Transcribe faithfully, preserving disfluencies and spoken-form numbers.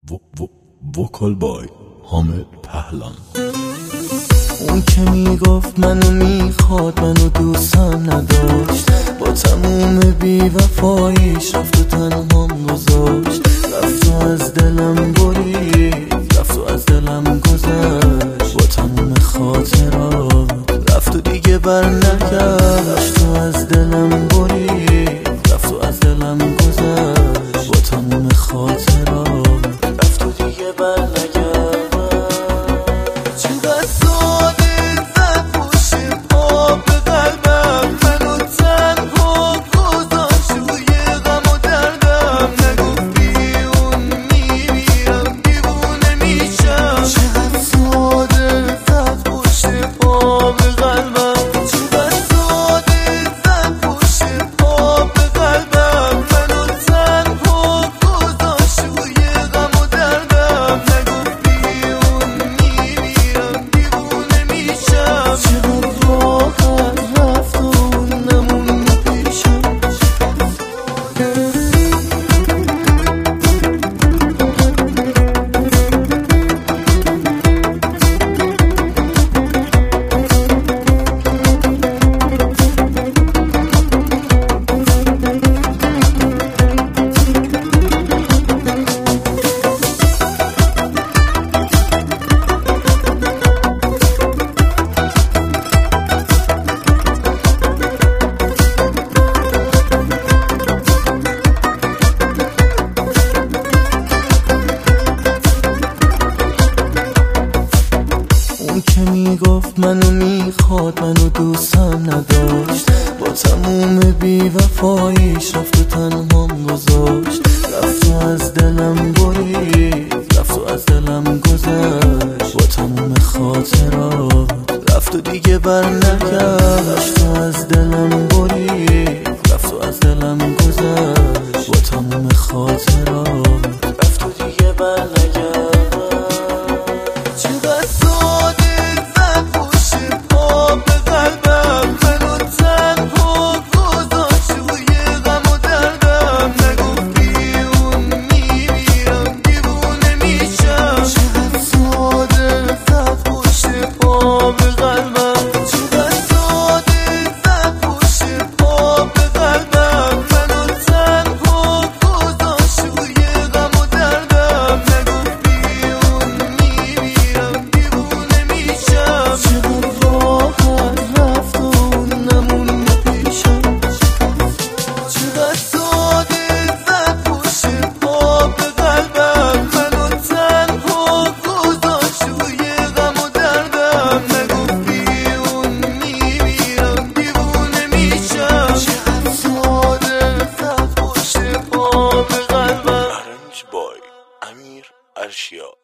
وکال بای حامد پهلان. اون که میگفت منو میخواد منو دوستم نداشت، با تموم بیوفاییش رفت و تنهام گذاشت. رفت و از دلم برید، رفت و از دلم گذشت، با تموم خاطرات رفت و دیگه بر نگشت. رفت و از دلم برید، رفت و از دلم گذشت، با تموم خاطرات رفت و دیگه بر نگشت. اون که میگفت منو میخواد منو دوستم نداشت، با تموم بیوفاییش رفت و تنهام گذاشت. رفت و از دلم برید، رفت و از دلم گذشت، با تموم خاطرات رفت و دیگه بر نگشت. رفت و از دلم برید، رفت و از دلم گذشت، با تموم خاطرات رفت و دیگه بر نگشت. امیر ارشیا.